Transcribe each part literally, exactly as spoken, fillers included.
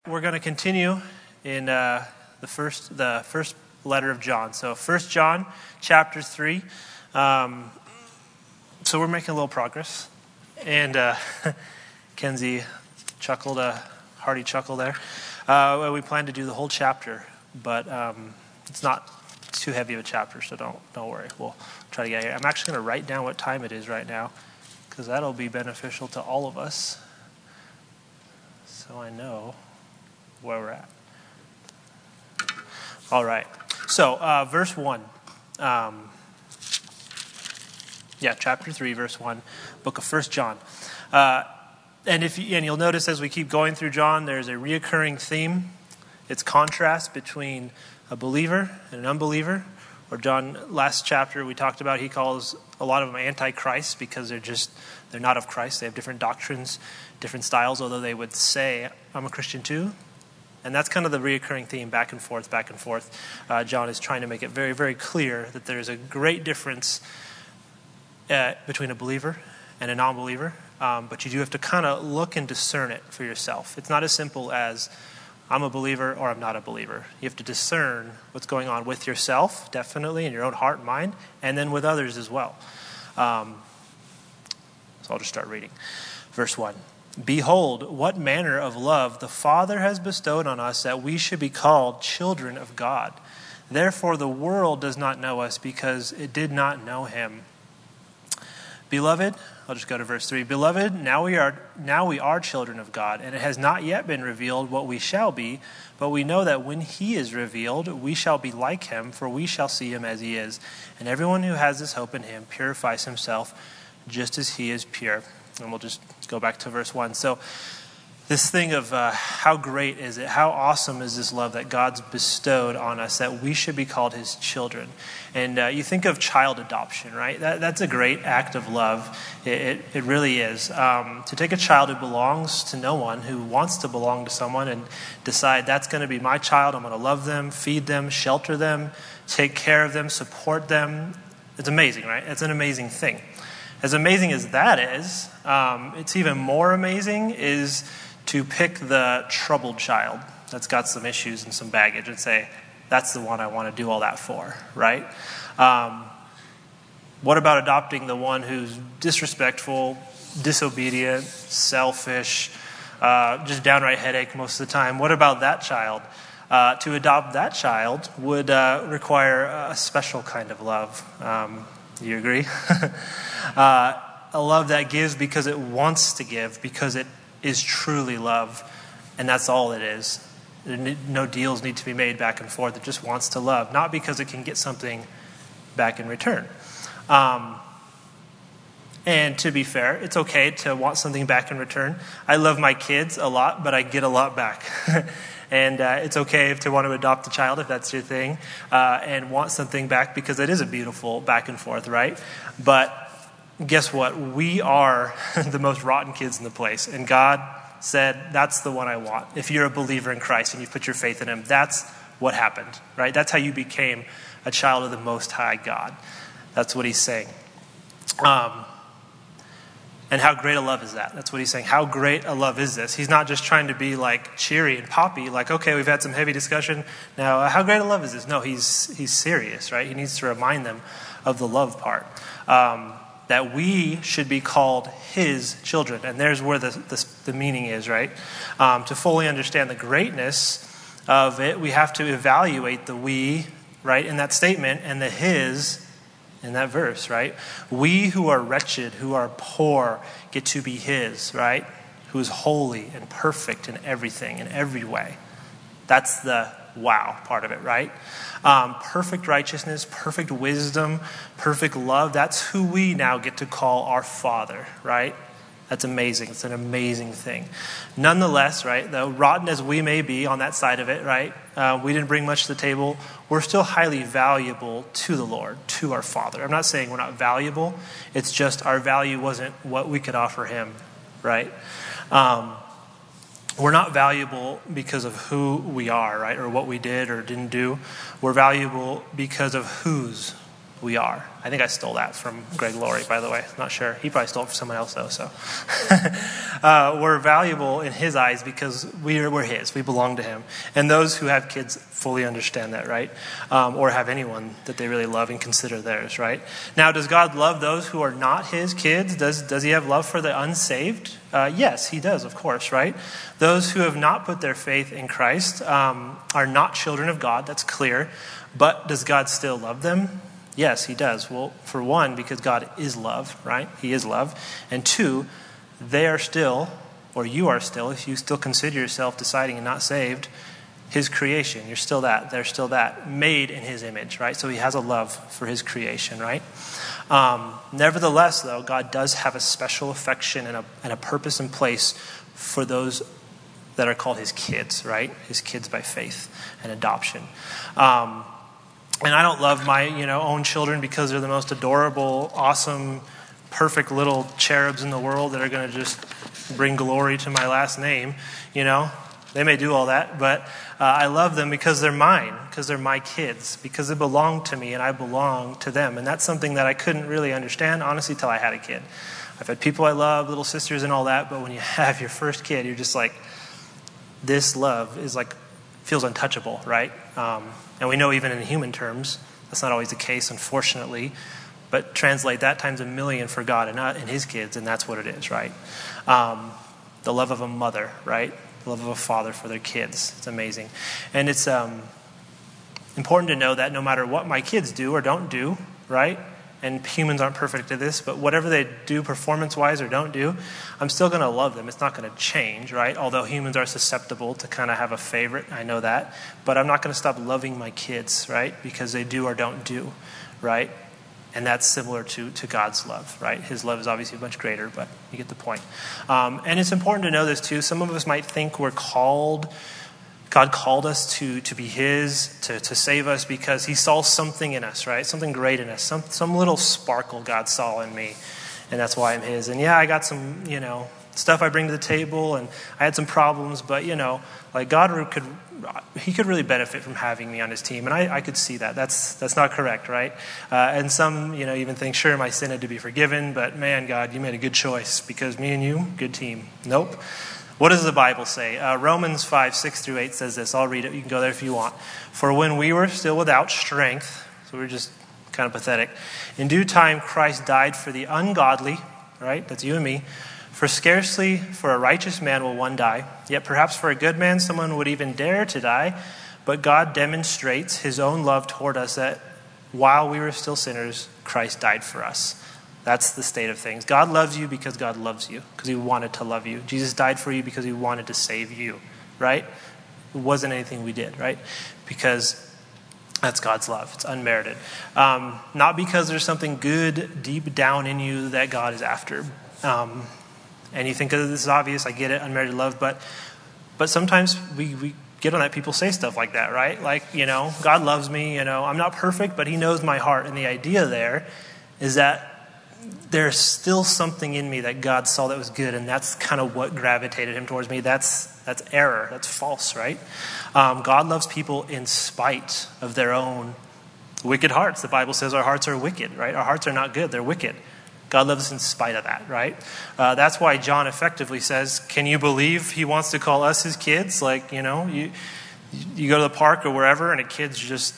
We're going to continue in uh, the first the first letter of John. So First John chapter three. Um, so we're making a little progress. And uh, Kenzie chuckled a hearty chuckle there. Uh, we plan to do the whole chapter, but um, it's not too heavy of a chapter, so don't don't worry. We'll try to get here. I'm actually going to write down what time it is right now, because that'll be beneficial to all of us. So I know where we're at. All right. So, uh, verse one. Um, yeah, chapter three, verse one, book of First John. Uh, and if you, and you'll notice as we keep going through John, there's a reoccurring theme. It's contrast between a believer and an unbeliever. Or John, last chapter we talked about, he calls a lot of them antichrist because they're just, they're not of Christ. They have different doctrines, different styles, although they would say, I'm a Christian too. And that's kind of the reoccurring theme, back and forth, back and forth. Uh, John is trying to make it very, very clear that there's a great difference uh, between a believer and a non-believer. Um, but you do have to kind of look and discern it for yourself. It's not as simple as I'm a believer or I'm not a believer. You have to discern what's going on with yourself, definitely, in your own heart and mind, and then with others as well. Um, so I'll just start reading. Verse one. Behold, what manner of love the Father has bestowed on us that we should be called children of God. Therefore the world does not know us because it did not know him. Beloved, I'll just go to verse three. Beloved, now we are now we are children of God, and it has not yet been revealed what we shall be, but we know that when he is revealed, we shall be like him, for we shall see him as he is. And everyone who has this hope in him purifies himself just as he is pure. And we'll just go back to verse one. So this thing of uh, how great is it, how awesome is this love that God's bestowed on us, that we should be called his children. And uh, you think of child adoption, right? That, that's a great act of love. It, it, it really is. Um, to take a child who belongs to no one, who wants to belong to someone, and decide that's going to be my child, I'm going to love them, feed them, shelter them, take care of them, support them. It's amazing, right? It's an amazing thing. As amazing as that is, um, it's even more amazing is to pick the troubled child that's got some issues and some baggage and say, that's the one I want to do all that for, right? Um, what about adopting the one who's disrespectful, disobedient, selfish, uh, just downright headache most of the time? What about that child? Uh, to adopt that child would uh, require a special kind of love. Um, do you agree? uh, a love that gives because it wants to give, because it is truly love, and that's all it is. No deals need to be made back and forth. It just wants to love, not because it can get something back in return. Um, and to be fair, it's okay to want something back in return. I love my kids a lot, but I get a lot back. And uh, it's okay if to want to adopt a child, if that's your thing, uh, and want something back, because it is a beautiful back and forth, right? But guess what? We are the most rotten kids in the place. And God said, that's the one I want. If you're a believer in Christ and you put your faith in him, that's what happened, right? That's how you became a child of the Most High God. That's what he's saying. Um, and how great a love is that? That's what he's saying. How great a love is this? He's not just trying to be like cheery and poppy, like, okay, we've had some heavy discussion. Now, uh, how great a love is this? No, he's he's serious, right? He needs to remind them of the love part. Um, that we should be called his children. And there's where the, the, the meaning is, right? Um, to fully understand the greatness of it, we have to evaluate the we, right, in that statement, and the his in that verse, right? We who are wretched, who are poor, get to be his, right? Who is holy and perfect in everything, in every way. That's the wow part of it, right? Um, perfect righteousness, perfect wisdom, perfect love. That's who we now get to call our Father, right? That's amazing. It's an amazing thing. Nonetheless, right, though rotten as we may be on that side of it, right, uh, we didn't bring much to the table. We're still highly valuable to the Lord, to our Father. I'm not saying we're not valuable. It's just our value wasn't what we could offer him, right? Um, we're not valuable because of who we are, right, or what we did or didn't do. We're valuable because of whose we are. I think I stole that from Greg Laurie, by the way. Not sure. He probably stole it from someone else, though. So uh, we're valuable in his eyes because we're, we're his. We belong to him. And those who have kids fully understand that, right? Um, or have anyone that they really love and consider theirs, right? Now, does God love those who are not his kids? Does, does he have love for the unsaved? Uh, yes, he does, of course, right? Those who have not put their faith in Christ um, are not children of God. That's clear. But does God still love them? Yes, he does. Well, for one, because God is love, right? He is love. And two, they are still, or you are still, if you still consider yourself deciding and not saved, his creation. You're still that. They're still that. Made in his image, right? So he has a love for his creation, right? Um, nevertheless, though, God does have a special affection and a, and a purpose in place for those that are called his kids, right? His kids by faith and adoption. Um And I don't love my, you know, own children because they're the most adorable, awesome, perfect little cherubs in the world that are going to just bring glory to my last name. You know, they may do all that, but uh, I love them because they're mine, because they're my kids, because they belong to me and I belong to them. And that's something that I couldn't really understand, honestly, till I had a kid. I've had people I love, little sisters and all that, but when you have your first kid, you're just like, this love is like, feels untouchable, right? Um, and we know even in human terms, that's not always the case, unfortunately. But translate that times a million for God and not in his kids, and that's what it is, right? Um, the love of a mother, right? The love of a father for their kids. It's amazing. And it's um, important to know that no matter what my kids do or don't do, right? And humans aren't perfect at this, but whatever they do performance-wise or don't do, I'm still going to love them. It's not going to change, right? Although humans are susceptible to kind of have a favorite, I know that. But I'm not going to stop loving my kids, right? Because they do or don't do, right? And that's similar to, to God's love, right? His love is obviously much greater, but you get the point. Um, and it's important to know this too. Some of us might think we're called... God called us to, to be his, to, to save us because he saw something in us, right? Something great in us. Some some little sparkle God saw in me. And that's why I'm his. And yeah, I got some, you know, stuff I bring to the table. And I had some problems. But, you know, like God could, he could really benefit from having me on his team. And I, I could see that. That's that's not correct, right? Uh, and some, you know, even think, sure, my sin had to be forgiven. But man, God, you made a good choice because me and you, good team. Nope. What does the Bible say? Uh, Romans five, six through eight says this. I'll read it. You can go there if you want. For when we were still without strength, so we were just kind of pathetic, in due time Christ died for the ungodly, right? That's you and me. For scarcely for a righteous man will one die, yet perhaps for a good man someone would even dare to die. But God demonstrates his own love toward us that while we were still sinners, Christ died for us. That's the state of things. God loves you because God loves you, because he wanted to love you. Jesus died for you because he wanted to save you, right? It wasn't anything we did, right? Because that's God's love. It's unmerited. Um, not because there's something good deep down in you that God is after. Um, and you think, oh, this is obvious, I get it, unmerited love, but but sometimes we, we get on that, people say stuff like that, right? Like, you know, God loves me, you know, I'm not perfect, but he knows my heart. And the idea there is that there's still something in me that God saw that was good, and that's kind of what gravitated him towards me. That's that's error. That's false, right? Um, God loves people in spite of their own wicked hearts. The Bible says our hearts are wicked, right? Our hearts are not good. They're wicked. God loves us in spite of that, right? Uh, that's why John effectively says, can you believe he wants to call us his kids? Like, you know, you you go to the park or wherever, and a kid's just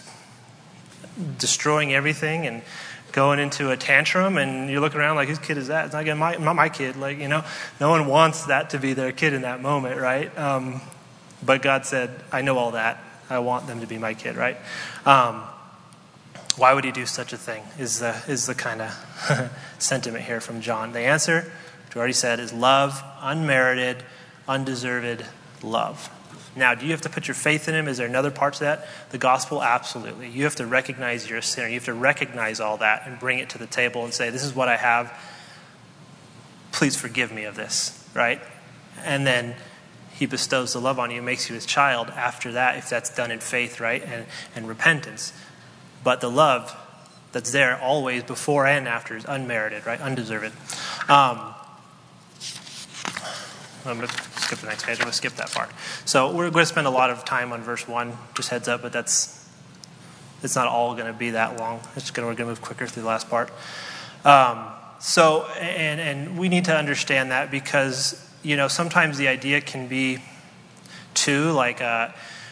destroying everything and going into a tantrum, and you're looking around like, whose kid is that? It's not, again, my, not my kid. Like, you know, no one wants that to be their kid in that moment, right? Um, but God said, I know all that. I want them to be my kid, right? Um, why would he do such a thing is the, is the kind of sentiment here from John. The answer, which we already said, is love, unmerited, undeserved love. Now, do you have to put your faith in him? Is there another part to that? The gospel, absolutely. You have to recognize you're a sinner. You have to recognize all that and bring it to the table and say, this is what I have. Please forgive me of this, right? And then he bestows the love on you, makes you his child after that, if that's done in faith, right, and, and repentance. But the love that's there always before and after is unmerited, right, undeserved. Um, I'm going to skip the next page. I'm going to skip that part. So we're going to spend a lot of time on verse one, just heads up, but that's it's not all going to be that long. It's going to, we're going to move quicker through the last part. Um, so, and and we need to understand that because, you know, sometimes the idea can be too like uh,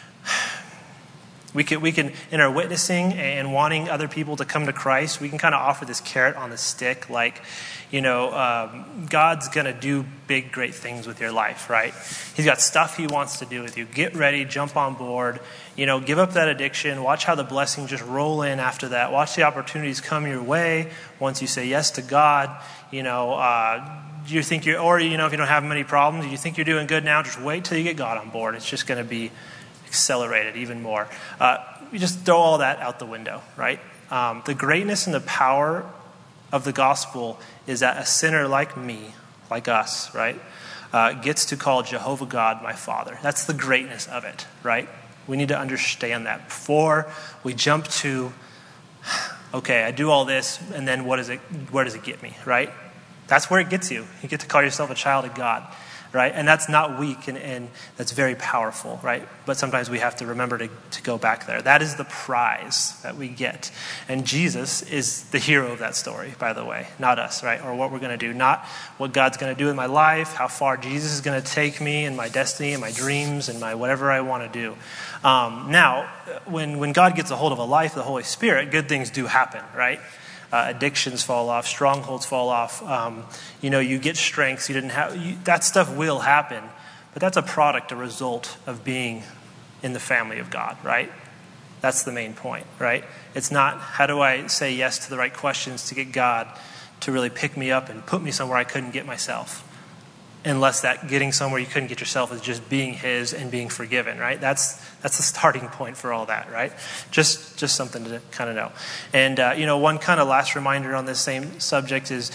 we can we can in our witnessing and wanting other people to come to Christ, we can kind of offer this carrot on the stick, like, you know, um, God's going to do big, great things with your life, right? He's got stuff he wants to do with you. Get ready, jump on board, you know, give up that addiction. Watch how the blessings just roll in after that. Watch the opportunities come your way once you say yes to God. You know, uh, you think you're, or, you know, if you don't have many problems, you think you're doing good now, just wait till you get God on board. It's just going to be accelerated even more. Uh, you just throw all that out the window, right? Um, the greatness and the power of the gospel is that a sinner like me, like us, right, uh, gets to call Jehovah God my Father. That's the greatness of it, right? We need to understand that before we jump to, okay, I do all this, and then what is it? Where does it get me, right? That's where it gets you. You get to call yourself a child of God, right? And that's not weak, and, and that's very powerful, right? But sometimes we have to remember to, to go back there. That is the prize that we get. And Jesus is the hero of that story, by the way, not us, right? Or what we're going to do, not what God's going to do in my life, how far Jesus is going to take me in my destiny and my dreams and my whatever I want to do. Um, now, when, when God gets a hold of a life, the Holy Spirit, good things do happen, right? Uh, addictions fall off, strongholds fall off. Um, you know, you get strengths you didn't have. You, that stuff will happen, but that's a product, a result of being in the family of God, right? That's the main point, right? It's not how do I say yes to the right questions to get God to really pick me up and put me somewhere I couldn't get myself. Unless that getting somewhere you couldn't get yourself is just being his and being forgiven, right? That's that's the starting point for all that, right? Just just something to kind of know. And, uh, you know, one kind of last reminder on this same subject is,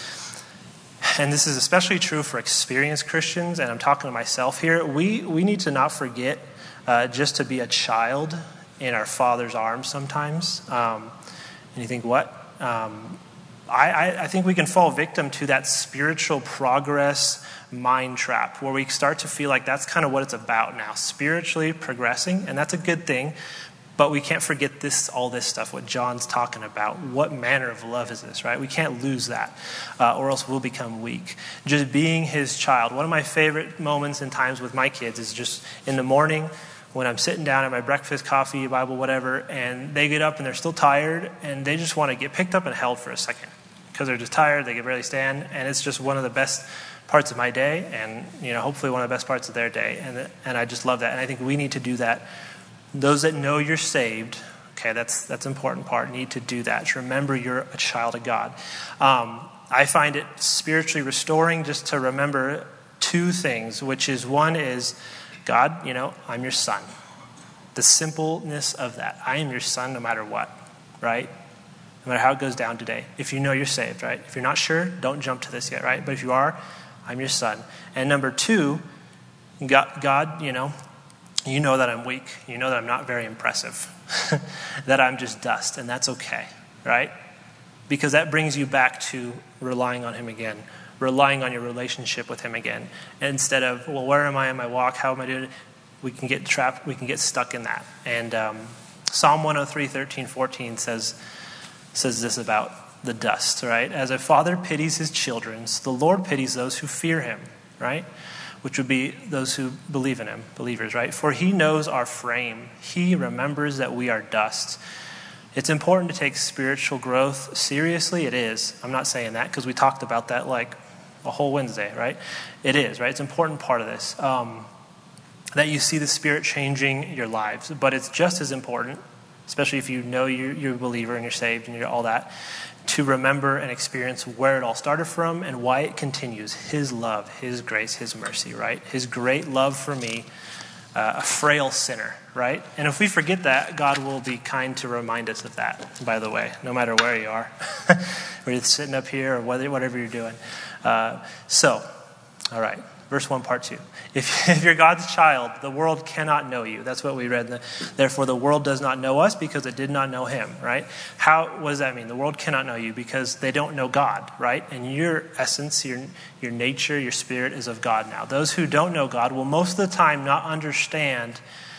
and this is especially true for experienced Christians, and I'm talking to myself here, we, we need to not forget uh, just to be a child in our Father's arms sometimes. Um, and you think, what? Um, I, I, I think we can fall victim to that spiritual progress mind trap where we start to feel like that's kind of what it's about now, spiritually progressing, and that's a good thing, but we can't forget this, all this stuff, what John's talking about. What manner of love is this, right? We can't lose that, uh, or else we'll become weak. Just being his child. One of my favorite moments and times with my kids is just in the morning when I'm sitting down at my breakfast, coffee, Bible, whatever, and they get up and they're still tired, and they just want to get picked up and held for a second because they're just tired, they can barely stand, and it's just one of the best parts of my day, and, you know, hopefully one of the best parts of their day, and and I just love that, and I think we need to do that. Those that know you're saved, okay, that's that's an important part, need to do that. Just remember you're a child of God. Um, I find it spiritually restoring just to remember two things, which is, one is, God, you know, I'm your son. The simpleness of that. I am your son no matter what, right? No matter how it goes down today. If you know you're saved, right? If you're not sure, don't jump to this yet, right? But if you are, I'm your son. And number two, God, God, you know, you know that I'm weak. You know that I'm not very impressive. That I'm just dust, and that's okay, right? Because that brings you back to relying on him again, relying on your relationship with him again. Instead of, well, where am I in my walk? How am I doing? We can get trapped. We can get stuck in that. And um, Psalm one oh three, thirteen, fourteen says, says this about the dust, right? As a father pities his children, so the Lord pities those who fear him, right? Which would be those who believe in him, believers, right? For he knows our frame. He remembers that we are dust. It's important to take spiritual growth seriously. It is. I'm not saying that because we talked about that like a whole Wednesday, right? It is, right? It's an important part of this. Um, that you see the Spirit changing your lives. But it's just as important, especially if you know you're, you're a believer and you're saved and you're all that, to remember and experience where it all started from and why it continues. His love, his grace, his mercy, right? His great love for me, uh, a frail sinner, right? And if we forget that, God will be kind to remind us of that, by the way, no matter where you are. Whether you're sitting up here or whether, whatever you're doing. Uh, so, all right. Verse one, part two. If, if you're God's child, the world cannot know you. That's what we read. In the, Therefore, the world does not know us because it did not know him, right? How? What does that mean? The world cannot know you because they don't know God, right? And your essence, your, your nature, your spirit is of God now. Those who don't know God will most of the time not understand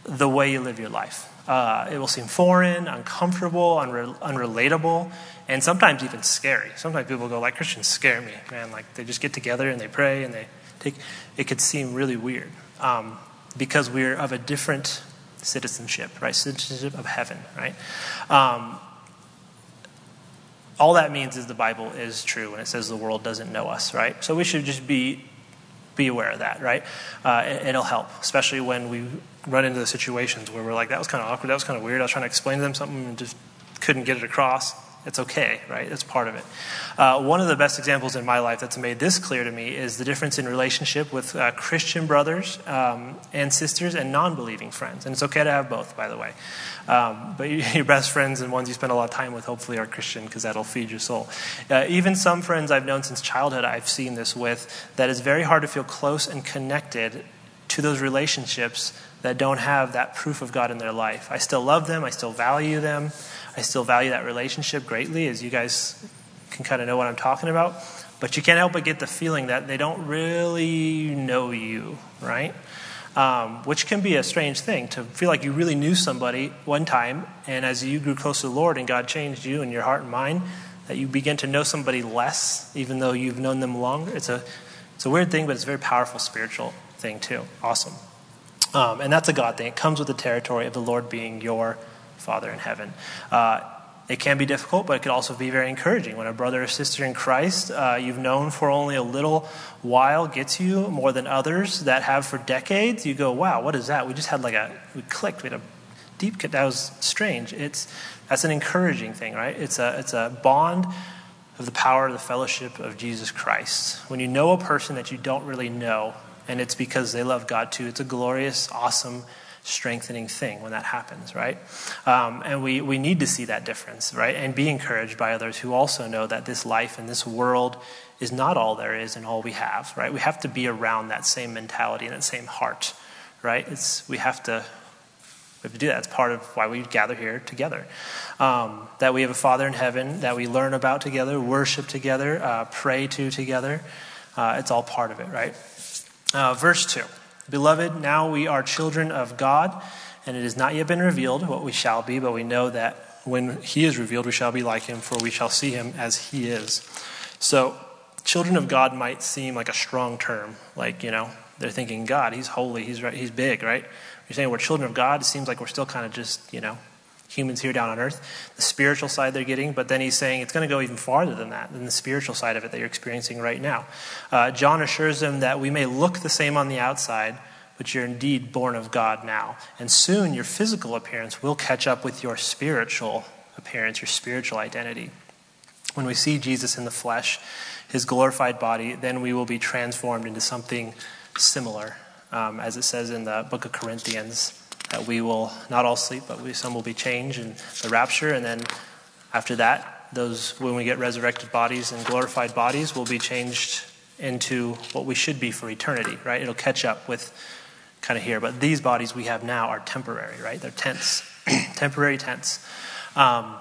the way you live your life. Uh, it will seem foreign, uncomfortable, unre- unrelatable, and sometimes even scary. Sometimes people go, like, Christians scare me, man. Like, they just get together and they pray and they take. It could seem really weird um, because we're of a different citizenship, right? Citizenship of heaven, right? Um, all that means is the Bible is true when it says the world doesn't know us, right? So we should just be be aware of that, right? Uh, it, it'll help, especially when we run into the situations where we're like, that was kind of awkward, that was kind of weird. I was trying to explain to them something and just couldn't get it across. It's okay, right? It's part of it. Uh, one of the best examples in my life that's made this clear to me is the difference in relationship with uh, Christian brothers um, and sisters and non-believing friends. And it's okay to have both, by the way. Um, but your best friends and ones you spend a lot of time with hopefully are Christian, because that'll feed your soul. Uh, even some friends I've known since childhood, I've seen this with, that it's very hard to feel close and connected to those relationships that don't have that proof of God in their life. I still love them. I still value them. I still value that relationship greatly, as you guys can kind of know what I'm talking about. But you can't help but get the feeling that they don't really know you, right? Um, which can be a strange thing, to feel like you really knew somebody one time, and as you grew close to the Lord and God changed you and your heart and mind, that you begin to know somebody less, even though you've known them longer. It's a, it's a weird thing, but it's a very powerful spiritual thing too. Awesome. Um, and that's a God thing. It comes with the territory of the Lord being your Father in heaven. Uh, it can be difficult, but it can also be very encouraging. When a brother or sister in Christ uh, you've known for only a little while gets you more than others that have for decades, you go, wow, what is that? We just had like a, we clicked, we had a deep cut. That was strange. It's, that's an encouraging thing, right? It's a, it's a bond of the power of the fellowship of Jesus Christ. When you know a person that you don't really know, and it's because they love God too, it's a glorious, awesome, strengthening thing when that happens, right? Um, and we, we need to see that difference, right? And be encouraged by others who also know that this life and this world is not all there is and all we have, right? We have to be around that same mentality and that same heart, right? It's we have to we have to do that. It's part of why we gather here together. Um, that we have a Father in heaven that we learn about together, worship together, uh, pray to together. Uh, it's all part of it, right? Uh, verse two. Beloved, now we are children of God, and it has not yet been revealed what we shall be, but we know that when he is revealed, we shall be like him, for we shall see him as he is. So, children of God might seem like a strong term. Like, you know, they're thinking, God, he's holy, he's right, he's big, right? You're saying we're children of God. It seems like we're still kind of just, you know, humans here down on earth. The spiritual side they're getting, but then he's saying it's going to go even farther than that, than the spiritual side of it that you're experiencing right now. Uh, John assures them that we may look the same on the outside, but you're indeed born of God now. And soon your physical appearance will catch up with your spiritual appearance, your spiritual identity. When we see Jesus in the flesh, his glorified body, then we will be transformed into something similar. Um, as it says in the book of Corinthians, that we will not all sleep, but we, some will be changed in the rapture. And then after that, those when we get resurrected bodies and glorified bodies, will be changed into what we should be for eternity, right? It'll catch up with kind of here. But these bodies we have now are temporary, right? They're tents, temporary tents. Um,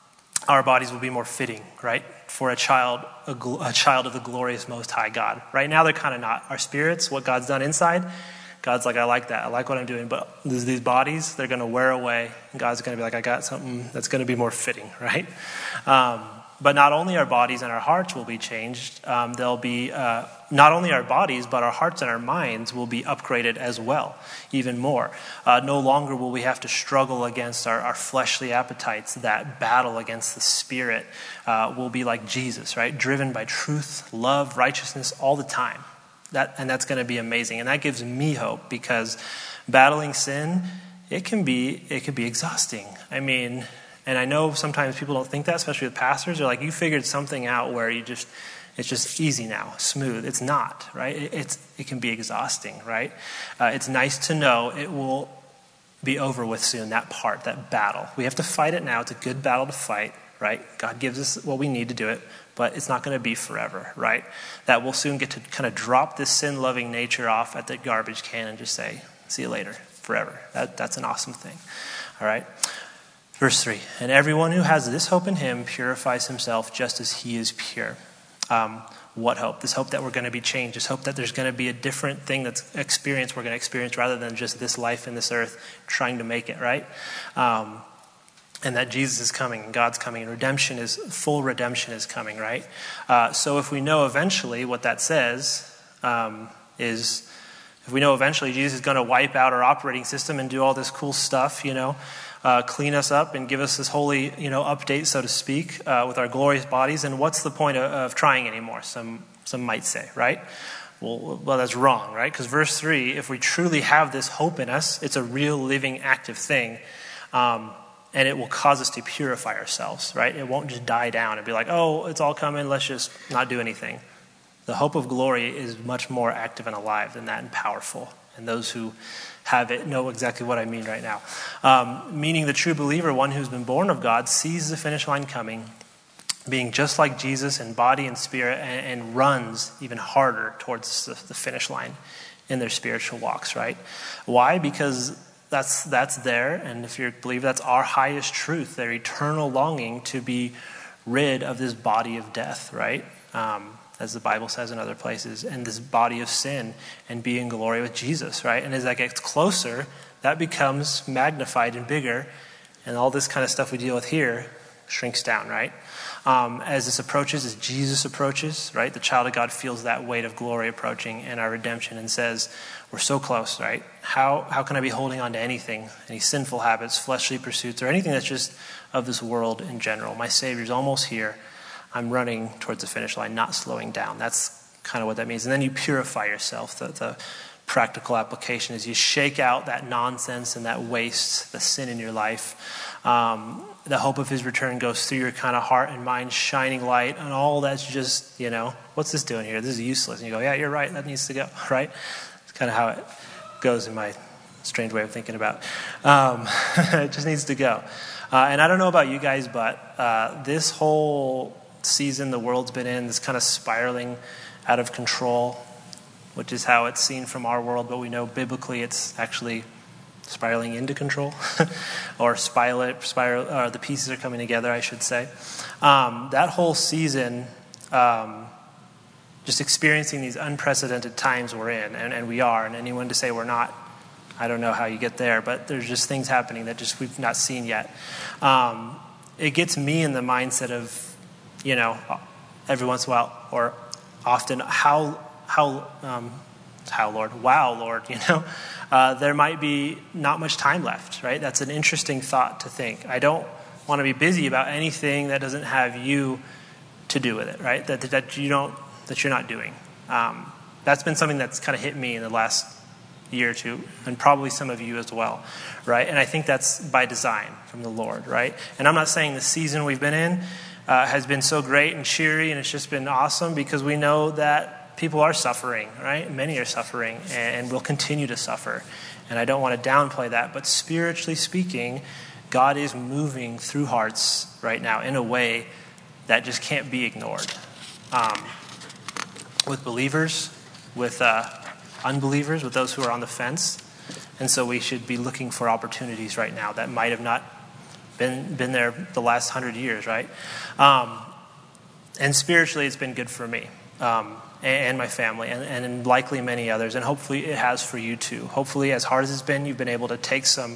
our bodies will be more fitting, right? For a child, a, gl- a child of the glorious Most High God. Right now they're kind of not. Our spirits, what God's done inside, God's like, I like that. I like what I'm doing. But these, these bodies, they're going to wear away. And God's going to be like, I got something that's going to be more fitting, right? Um, but not only our bodies and our hearts will be changed. Um, they'll be, uh, not only our bodies, but our hearts and our minds will be upgraded as well, even more. Uh, no longer will we have to struggle against our, our fleshly appetites. That battle against the spirit uh, will be like Jesus, right? Driven by truth, love, righteousness all the time. That, and that's going to be amazing. And that gives me hope, because battling sin, it can be it can be exhausting. I mean, and I know sometimes people don't think that, especially with pastors. They're like, you figured something out where you just, it's just easy now, smooth. It's not, right? It, it's it can be exhausting, right? Uh, it's nice to know it will be over with soon, that part, that battle. We have to fight it now. It's a good battle to fight, right? God gives us what we need to do it. But it's not going to be forever, right? That we'll soon get to kind of drop this sin-loving nature off at the garbage can and just say, see you later, forever. That, that's an awesome thing, all right? Verse three, and everyone who has this hope in him purifies himself just as he is pure. Um, what hope? This hope that we're going to be changed. This hope that there's going to be a different thing that's experienced we're going to experience rather than just this life in this earth trying to make it, right? Um, and that Jesus is coming, and God's coming, and redemption is, full redemption is coming, right? Uh, so if we know eventually what that says um, is, if we know eventually Jesus is going to wipe out our operating system and do all this cool stuff, you know, uh, clean us up and give us this holy, you know, update, so to speak, uh, with our glorious bodies, and what's the point of, of trying anymore? Some some might say, right? Well, well, that's wrong, right? Because verse three, if we truly have this hope in us, it's a real, living, active thing. Um, And it will cause us to purify ourselves, right? It won't just die down and be like, oh, it's all coming, let's just not do anything. The hope of glory is much more active and alive than that, and powerful. And those who have it know exactly what I mean right now. Um, meaning the true believer, one who's been born of God, sees the finish line coming, being just like Jesus in body and spirit, and, and runs even harder towards the, the finish line in their spiritual walks, right? Why? Because That's that's there, and if you believe that's our highest truth, their eternal longing to be rid of this body of death, right? Um, as the Bible says in other places, and this body of sin, and be in glory with Jesus, right? And as that gets closer, that becomes magnified and bigger, and all this kind of stuff we deal with here shrinks down, right? Um, as this approaches, as Jesus approaches, right? The child of God feels that weight of glory approaching and our redemption and says, we're so close, right? How how can I be holding on to anything, any sinful habits, fleshly pursuits, or anything that's just of this world in general? My Savior's almost here. I'm running towards the finish line, not slowing down. That's kind of what that means. And then you purify yourself. The, the practical application is you shake out that nonsense and that waste, the sin in your life. Um, the hope of his return goes through your kind of heart and mind, shining light, and all that's just, you know, what's this doing here? This is useless. And you go, yeah, you're right. That needs to go, right? It's kind of how it goes in my strange way of thinking about it. Um, it just needs to go. Uh, and I don't know about you guys, but uh, this whole season the world's been in, this kind of spiraling out of control, which is how it's seen from our world, but we know biblically it's actually spiraling into control, or spiral, spiral, or the pieces are coming together, I should say. Um, that whole season, um, just experiencing these unprecedented times we're in, and, and we are, and anyone to say we're not, I don't know how you get there, but there's just things happening that just we've not seen yet. Um, it gets me in the mindset of, you know, every once in a while, or often, how, how, um, how, Lord, wow, Lord, you know, uh, there might be not much time left, right? That's an interesting thought to think. I don't want to be busy about anything that doesn't have you to do with it, right? That that you don't, that you're not doing. Um, that's been something that's kind of hit me in the last year or two, and probably some of you as well, right? And I think that's by design from the Lord, right? And I'm not saying the season we've been in uh, has been so great and cheery and it's just been awesome, because we know that people are suffering, right? Many are suffering and will continue to suffer. And I don't want to downplay that, but spiritually speaking, God is moving through hearts right now in a way that just can't be ignored. Um, with believers, with uh, unbelievers, with those who are on the fence. And so we should be looking for opportunities right now that might have not been been there the last hundred years, right? Um, and spiritually, it's been good for me. Um, and my family, and, and likely many others, and hopefully it has for you too. Hopefully, as hard as it's been, you've been able to take some,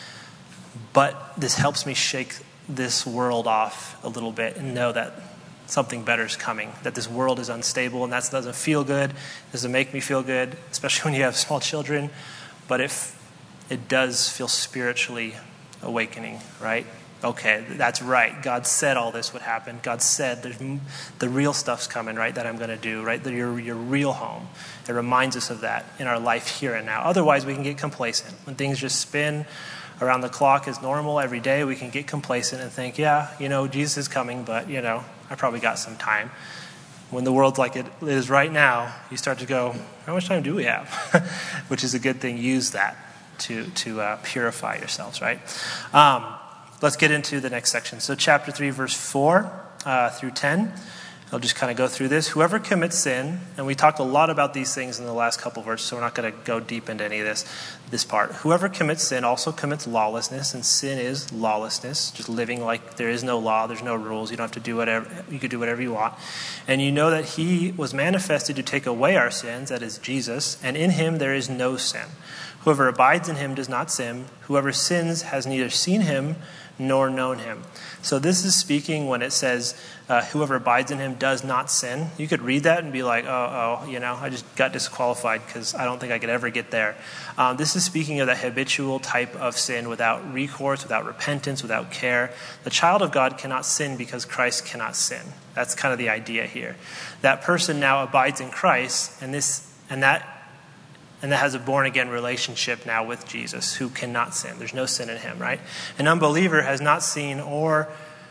but this helps me shake this world off a little bit and know that something better is coming, that this world is unstable, and that doesn't feel good, doesn't make me feel good, especially when you have small children, but if it does feel spiritually awakening, right? Okay, that's right. God said all this would happen. God said there's, the real stuff's coming, right, that I'm going to do, right? Your, your real home. It reminds us of that in our life here and now. Otherwise, we can get complacent. When things just spin around the clock as normal every day, we can get complacent and think, yeah, you know, Jesus is coming, but, you know, I probably got some time. When the world's like it is right now, you start to go, how much time do we have? Which is a good thing. Use that to, to uh, purify yourselves, right? Um, Let's get into the next section. So chapter three, verse four uh, through ten. I'll just kind of go through this. Whoever commits sin, and we talked a lot about these things in the last couple verses, so we're not going to go deep into any of this, this part. Whoever commits sin also commits lawlessness, and sin is lawlessness, just living like there is no law, there's no rules, you don't have to do whatever, you can do whatever you want. And you know that he was manifested to take away our sins, that is Jesus, and in him there is no sin. Whoever abides in him does not sin. Whoever sins has neither seen him nor known him. So this is speaking when it says, uh, whoever abides in him does not sin. You could read that and be like, oh, oh, you know, I just got disqualified because I don't think I could ever get there. Um, this is speaking of the habitual type of sin without recourse, without repentance, without care. The child of God cannot sin because Christ cannot sin. That's kind of the idea here. That person now abides in Christ, and this and that And that has a born-again relationship now with Jesus, who cannot sin. There's no sin in him, right? An unbeliever has not seen or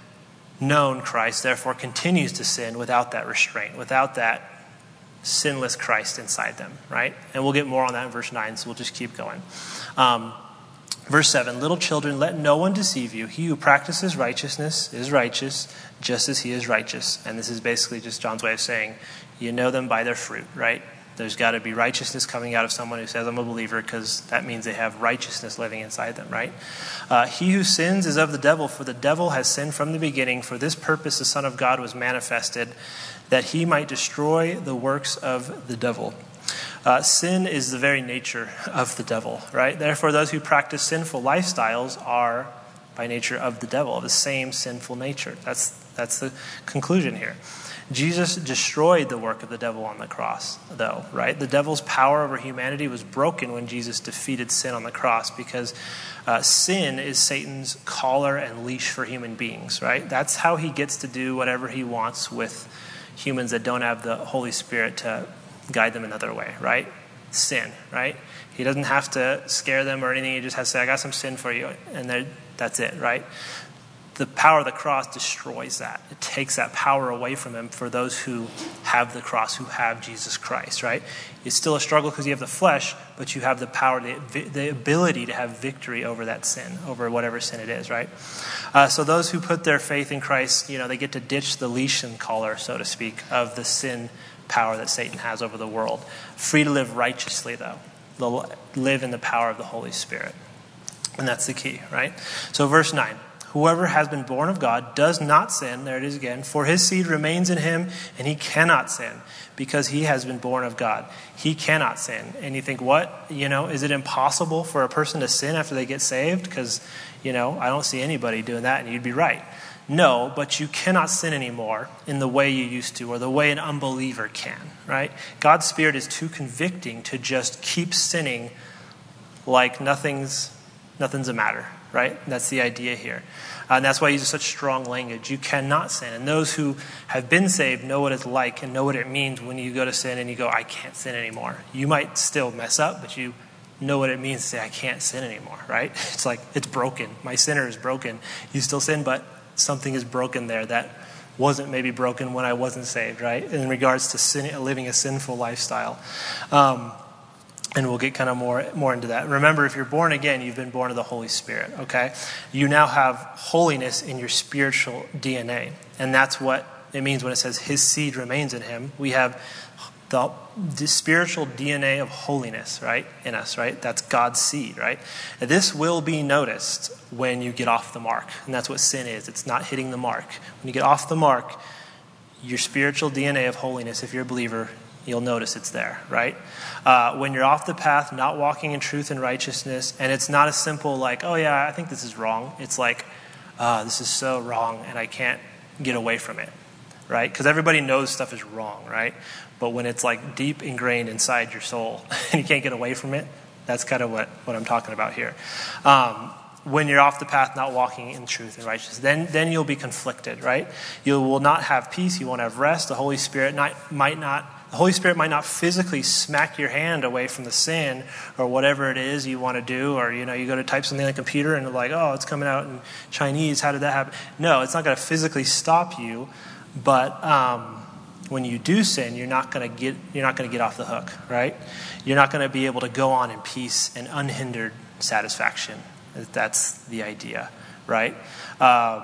known Christ, therefore continues to sin without that restraint, without that sinless Christ inside them, right? And we'll get more on that in verse nine, so we'll just keep going. Um, verse seven, little children, let no one deceive you. He who practices righteousness is righteous, just as he is righteous. And this is basically just John's way of saying, you know them by their fruit, right? There's got to be righteousness coming out of someone who says, I'm a believer, because that means they have righteousness living inside them, right? Uh, he who sins is of the devil, for the devil has sinned from the beginning. For this purpose the Son of God was manifested, that he might destroy the works of the devil. Uh, sin is the very nature of the devil, right? Therefore, those who practice sinful lifestyles are by nature of the devil, of the same sinful nature. That's, that's the conclusion here. Jesus destroyed the work of the devil on the cross, though, right? The devil's power over humanity was broken when Jesus defeated sin on the cross, because uh, sin is Satan's collar and leash for human beings, right? That's how he gets to do whatever he wants with humans that don't have the Holy Spirit to guide them another way, right? Sin, right? He doesn't have to scare them or anything. He just has to say, I got some sin for you, and that's it, right? The power of the cross destroys that. It takes that power away from him for those who have the cross, who have Jesus Christ, right? It's still a struggle because you have the flesh, but you have the power, the, the ability to have victory over that sin, over whatever sin it is, right? Uh, so those who put their faith in Christ, you know, they get to ditch the leash and collar, so to speak, of the sin power that Satan has over the world. Free to live righteously, though. They'll live in the power of the Holy Spirit. And that's the key, right? So verse nine. Whoever has been born of God does not sin, there it is again, for his seed remains in him, and he cannot sin because he has been born of God. He cannot sin. And you think, what? You know, is it impossible for a person to sin after they get saved? Because, you know, I don't see anybody doing that, and you'd be right. No, but you cannot sin anymore in the way you used to, or the way an unbeliever can, right? God's Spirit is too convicting to just keep sinning like nothing's nothing's a matter. Right? That's the idea here. Uh, and that's why he uses such strong language. You cannot sin. And those who have been saved know what it's like and know what it means when you go to sin and you go, I can't sin anymore. You might still mess up, but you know what it means to say, I can't sin anymore, right? It's like, it's broken. My sinner is broken. You still sin, but something is broken there that wasn't maybe broken when I wasn't saved, right? In regards to sin, living a sinful lifestyle. Um, And we'll get kind of more more into that. Remember, if you're born again, you've been born of the Holy Spirit, okay? You now have holiness in your spiritual D N A. And that's what it means when it says his seed remains in him. We have the, the spiritual D N A of holiness, right, in us, right? That's God's seed, right? And this will be noticed when you get off the mark. And that's what sin is. It's not hitting the mark. When you get off the mark, your spiritual D N A of holiness, if you're a believer, you'll notice it's there, right? Uh, when you're off the path, not walking in truth and righteousness, and it's not as simple like, oh yeah, I think this is wrong. It's like, uh, this is so wrong, and I can't get away from it, right? Because everybody knows stuff is wrong, right? But when it's like deep ingrained inside your soul, and you can't get away from it, that's kind of what, what I'm talking about here. Um, when you're off the path, not walking in truth and righteousness, then then you'll be conflicted, right? You will not have peace. You won't have rest. The Holy Spirit not, might not The Holy Spirit might not physically smack your hand away from the sin or whatever it is you want to do, or, you know, you go to type something on the computer and like, oh, it's coming out in Chinese. How did that happen? No, it's not going to physically stop you, but um, when you do sin, you're not going to get you're not going to get off the hook, right? You're not going to be able to go on in peace and unhindered satisfaction. That's the idea, right? Um,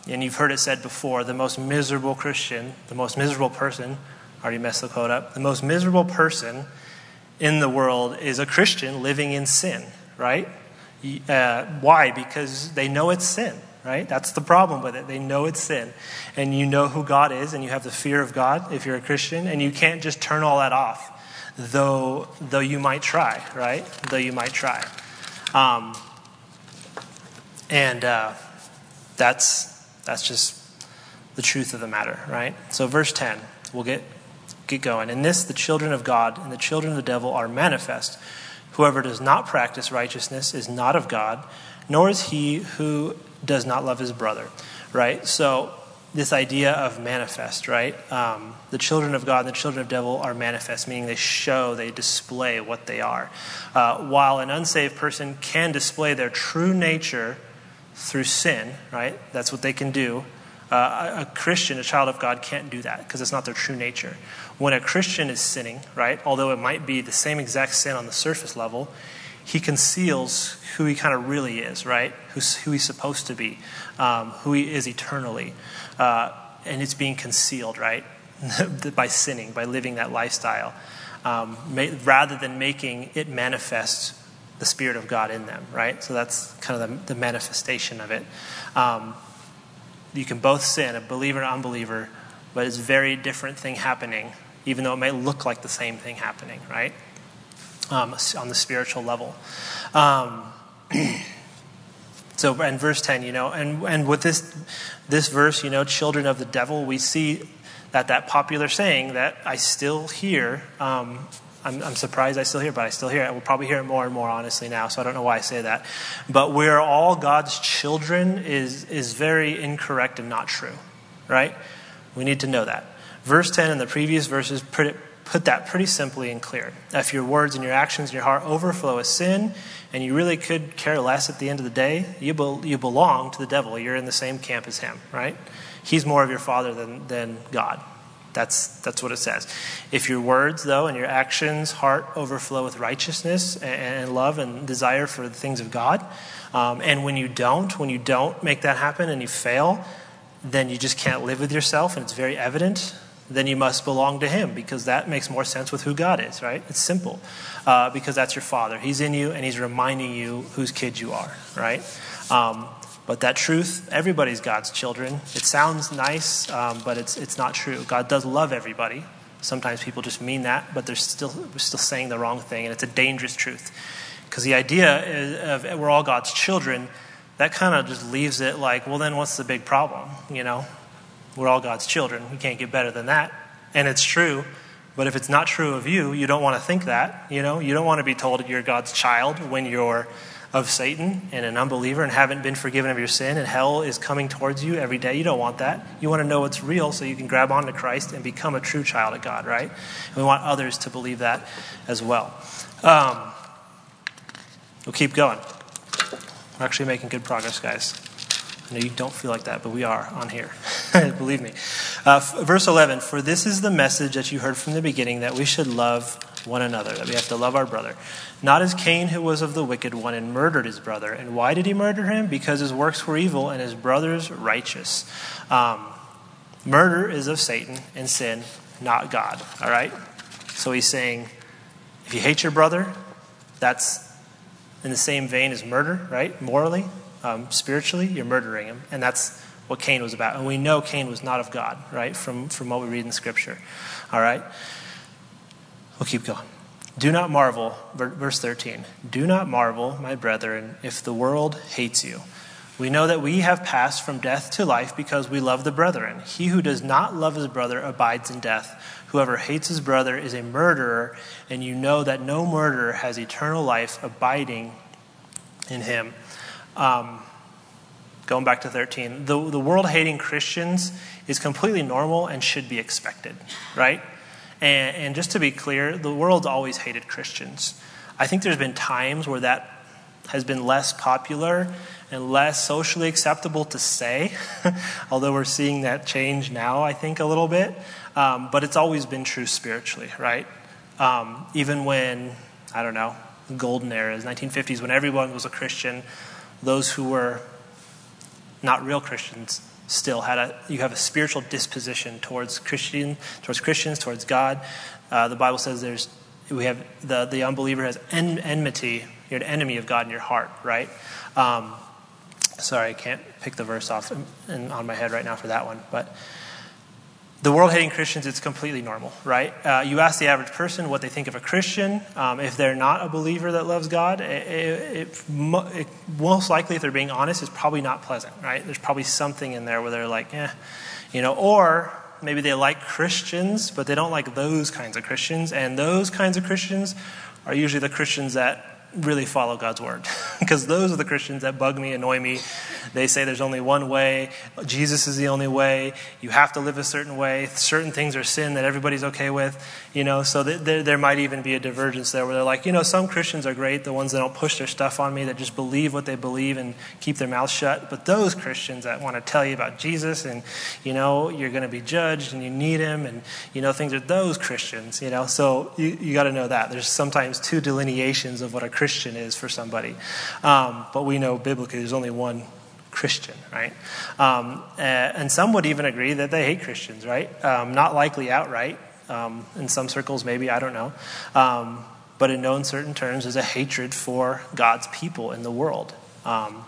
and you've heard it said before, the most miserable Christian, the most miserable person, already messed the quote up, the most miserable person in the world is a Christian living in sin, right? Uh, why? Because they know it's sin, right? That's the problem with it. They know it's sin. And you know who God is, and you have the fear of God if you're a Christian, and you can't just turn all that off, though though you might try, right? Though you might try. Um, and uh, that's that's just the truth of the matter, right? So verse ten, we'll get get going. In this, the children of God and the children of the devil are manifest. Whoever does not practice righteousness is not of God, nor is he who does not love his brother, right? So this idea of manifest, right? Um, the children of God and the children of the devil are manifest, meaning they show, they display what they are. Uh, while an unsaved person can display their true nature through sin, right? That's what they can do. Uh, a Christian, a child of God, can't do that because it's not their true nature. When a Christian is sinning, right, although it might be the same exact sin on the surface level, he conceals who he kind of really is, right, Who's, who he's supposed to be, um, who he is eternally. Uh, and it's being concealed, right, by sinning, by living that lifestyle, um, may, rather than making it manifest the Spirit of God in them, right? So that's kind of the, the manifestation of it. Um, You can both sin, a believer and unbeliever, but it's a very different thing happening, even though it may look like the same thing happening, right? Um, on the spiritual level. Um, so in verse ten, you know, and, and with this this verse, you know, children of the devil, we see that that popular saying that I still hear, um, I'm, I'm surprised I still hear, but I still hear it. We'll probably hear it more and more, honestly, now, so I don't know why I say that. But we're all God's children is, is very incorrect and not true, right? We need to know that. Verse ten and the previous verses put, it, put that pretty simply and clear. If your words and your actions and your heart overflow with sin, and you really could care less at the end of the day, you, be, you belong to the devil. You're in the same camp as him, right? He's more of your father than, than God. That's that's what it says. If your words, though, and your actions, heart overflow with righteousness and, and love and desire for the things of God, um, and when you don't, when you don't make that happen and you fail, then you just can't live with yourself, and it's very evident, then you must belong to him, because that makes more sense with who God is, right? It's simple, uh, because that's your father. He's in you, and he's reminding you whose kid you are, right? Um, But that truth, everybody's God's children. It sounds nice, um, but it's it's not true. God does love everybody. Sometimes people just mean that, but they're still they're still saying the wrong thing, and it's a dangerous truth. Because the idea is of we're all God's children, that kind of just leaves it like, well, then what's the big problem? You know, we're all God's children. We can't get better than that. And it's true, but if it's not true of you, you don't want to think that. You know, you don't want to be told you're God's child when you're of Satan and an unbeliever and haven't been forgiven of your sin, and hell is coming towards you every day. You don't want that. You want to know what's real so you can grab onto Christ and become a true child of God, right? And we want others to believe that as well. Um, we'll keep going. We're actually making good progress, guys. I know you don't feel like that, but we are on here. Believe me. Uh, verse eleven, for this is the message that you heard from the beginning, that we should love one another, that we have to love our brother. Not as Cain, who was of the wicked one and murdered his brother. And why did he murder him? Because his works were evil and his brother's righteous. Um, murder is of Satan and sin, not God. All right? So he's saying, if you hate your brother, that's in the same vein as murder, right? Morally, um, spiritually, you're murdering him. And that's what Cain was about. And we know Cain was not of God, right? From, from what we read in Scripture. All right? We'll keep going. Do not marvel, verse thirteen. Do not marvel, my brethren, if the world hates you. We know that we have passed from death to life because we love the brethren. He who does not love his brother abides in death. Whoever hates his brother is a murderer, and you know that no murderer has eternal life abiding in him. Um, going back to thirteen. The, the world hating Christians is completely normal and should be expected, right? And, and just to be clear, the world's always hated Christians. I think there's been times where that has been less popular and less socially acceptable to say, although we're seeing that change now, I think, a little bit. Um, but it's always been true spiritually, right? Um, even when, I don't know, the golden eras, nineteen fifties, when everyone was a Christian, those who were not real Christians still had a, you have a spiritual disposition towards Christian, towards Christians, towards God. Uh, the Bible says there's, we have, the, the unbeliever has en, enmity, you're an enemy of God in your heart, right? Um, sorry, I can't pick the verse off in, in, on my head right now for that one, but the world hating Christians, it's completely normal, right? Uh, you ask the average person what they think of a Christian. Um, if they're not a believer that loves God, it, it, it, it most likely, if they're being honest, is probably not pleasant, right? There's probably something in there where they're like, eh, you know, or maybe they like Christians, but they don't like those kinds of Christians. And those kinds of Christians are usually the Christians that really follow God's word, because those are the Christians that bug me, annoy me. They say there's only one way. Jesus is the only way. You have to live a certain way. Certain things are sin that everybody's okay with, you know. So th- there, there might even be a divergence there where they're like, you know, some Christians are great, the ones that don't push their stuff on me, that just believe what they believe and keep their mouths shut. But those Christians that want to tell you about Jesus and, you know, you're going to be judged and you need him and, you know, things are those Christians, you know. So you, you got to know that. There's sometimes two delineations of what a Christian is for somebody. Um, but we know biblically there's only one Christian, right? Um, and some would even agree that they hate Christians, right? Um, not likely outright. Um, in some circles, maybe, I don't know. Um, but in no uncertain terms, there's a hatred for God's people in the world. Um,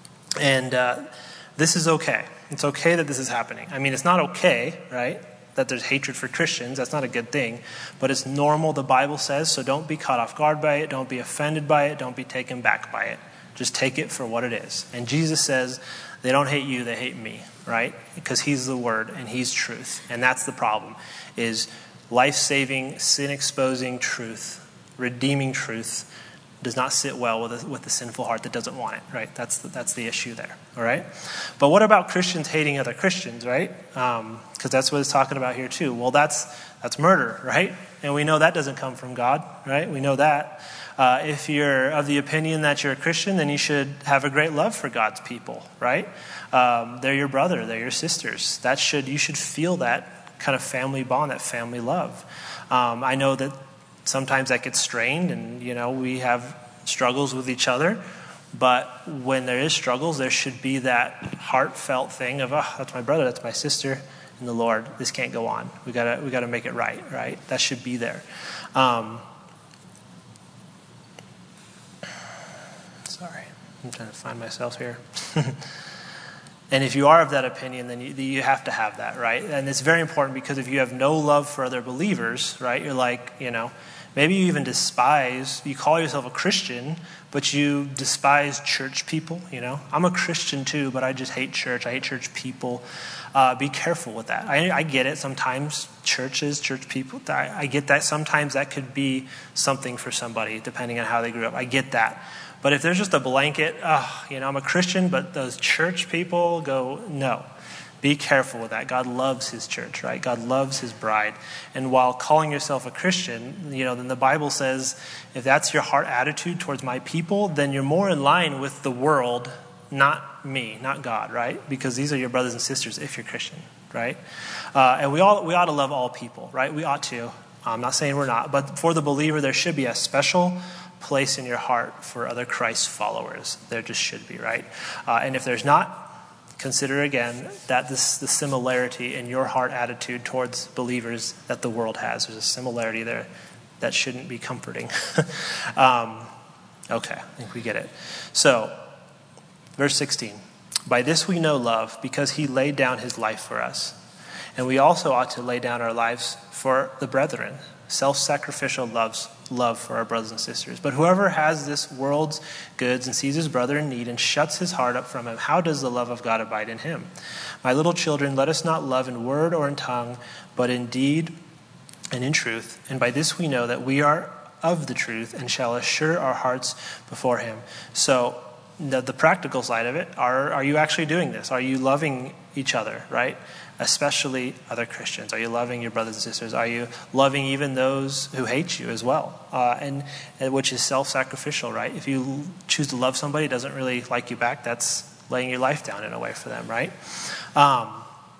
and uh, this is okay. It's okay that this is happening. I mean, it's not okay, right, that there's hatred for Christians. That's not a good thing. But it's normal, the Bible says, so don't be caught off guard by it. Don't be offended by it. Don't be taken back by it. Just take it for what it is. And Jesus says, they don't hate you, they hate me, right? Because he's the word and he's truth. And that's the problem, is life-saving, sin-exposing truth, redeeming truth, does not sit well with a, with the sinful heart that doesn't want it, right? That's the, that's the issue there, all right? But what about Christians hating other Christians, right? Because um, that's what it's talking about here too. Well, that's that's murder, right? And we know that doesn't come from God, right? We know that. Uh, if you're of the opinion that you're a Christian, then you should have a great love for God's people, right? Um, they're your brother, they're your sisters. That should you should feel that kind of family bond, that family love. Um, I know that sometimes that gets strained, and you know we have struggles with each other. But when there is struggles, there should be that heartfelt thing of, oh, that's my brother, that's my sister in the Lord. This can't go on. We gotta we gotta make it right, right? That should be there. Um, Sorry, I'm trying to find myself here. And if you are of that opinion, then you, you have to have that, right? And it's very important, because if you have no love for other believers, right, you're like, you know, maybe you even despise, you call yourself a Christian, but you despise church people, you know. I'm a Christian too, but I just hate church. I hate church people. Uh, be careful with that. I, I get it. Sometimes churches, church people, I, I get that. Sometimes that could be something for somebody, depending on how they grew up. I get that. But if there's just a blanket, oh, you know, I'm a Christian, but those church people go, no. Be careful with that. God loves his church, right? God loves his bride. And while calling yourself a Christian, you know, then the Bible says, if that's your heart attitude towards my people, then you're more in line with the world, not me, not God, right? Because these are your brothers and sisters if you're Christian, right? Uh, and we all we ought to love all people, right? We ought to. I'm not saying we're not. But for the believer, there should be a special place in your heart for other Christ followers. There just should be, right? Uh, and if there's not, consider again that this the similarity in your heart attitude towards believers that the world has. There's a similarity there that shouldn't be comforting. um, okay, I think we get it. So, verse sixteen. By this we know love, because he laid down his life for us. And we also ought to lay down our lives for the brethren. Self-sacrificial loves, love for our brothers and sisters. But whoever has this world's goods and sees his brother in need and shuts his heart up from him, how does the love of God abide in him? My little children, let us not love in word or in tongue, but in deed and in truth. And by this we know that we are of the truth and shall assure our hearts before him. So the, the practical side of it, are, are you actually doing this? Are you loving each other, right? Especially other Christians. Are you loving your brothers and sisters? Are you loving even those who hate you as well? Uh, and, and which is self-sacrificial, right? If you choose to love somebody who doesn't really like you back, that's laying your life down in a way for them, right? Um,